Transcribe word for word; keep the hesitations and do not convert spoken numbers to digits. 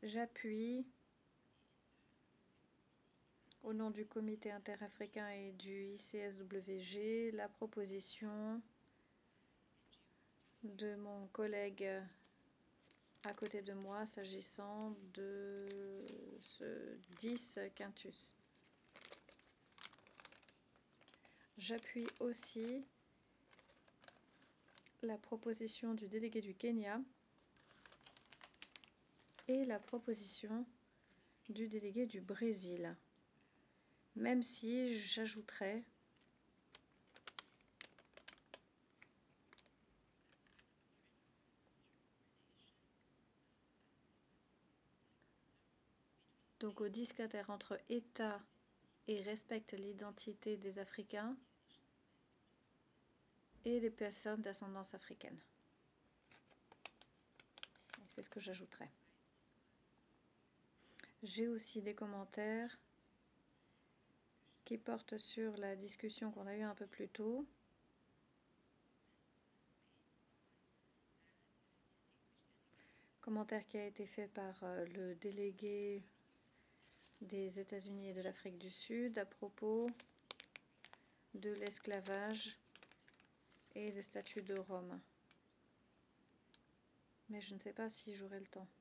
J'appuie au nom du Comité interafricain et du I C S W G la proposition de mon collègue à côté de moi s'agissant de ce dix quintus. J'appuie aussi la proposition du délégué du Kenya et la proposition du délégué du Brésil, même si j'ajouterais donc au dix quater entre État et respecte l'identité des Africains et des personnes d'ascendance africaine. C'est ce que j'ajouterais. J'ai aussi des commentaires qui portent sur la discussion qu'on a eue un peu plus tôt. Commentaire qui a été fait par le délégué des États-Unis et de l'Afrique du Sud à propos de l'esclavage et le statut de Rome. Mais je ne sais pas si j'aurai le temps.